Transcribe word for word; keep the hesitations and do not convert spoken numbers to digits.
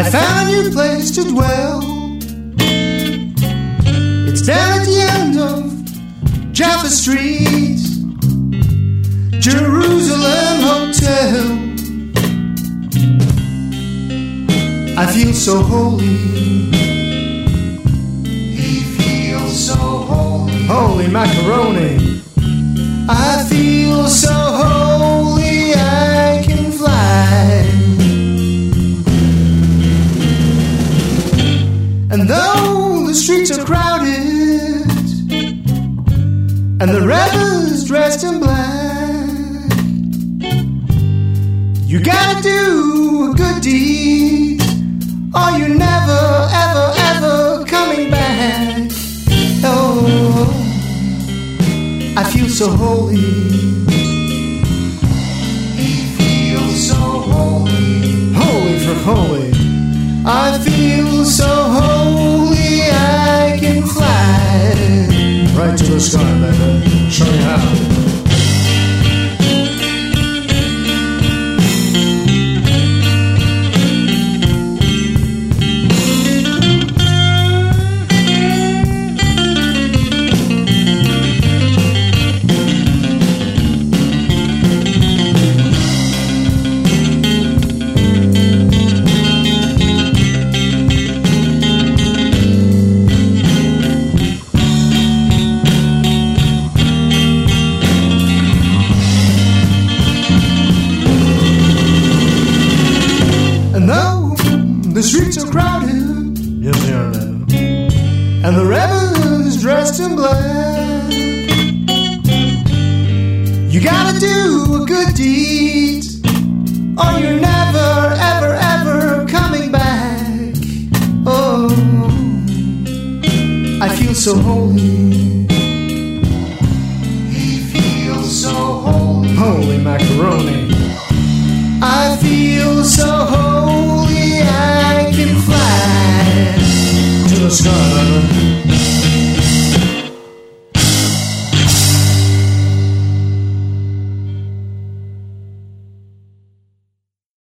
I found a new place to dwell. It's down at the end of Jaffa Street, Jerusalem Hotel. I feel so holy. He feels so holy. Holy macaroni. I feel so holy I can fly. And though the streets are crowded and the rebels dressed in black, you gotta do a good deed or you're never, ever, ever coming back. Oh, I feel so holy. He feels so holy. Holy for holy. I feel so holy I can fly right to the sky, baby. Show me how. The streets are crowded, yes they are now, and the rebels dressed in black. You gotta do a good deed or you're never, ever, ever coming back. Oh, I feel so holy. He feels so holy. Holy macaroni. I feel so holy I can fly to the sky.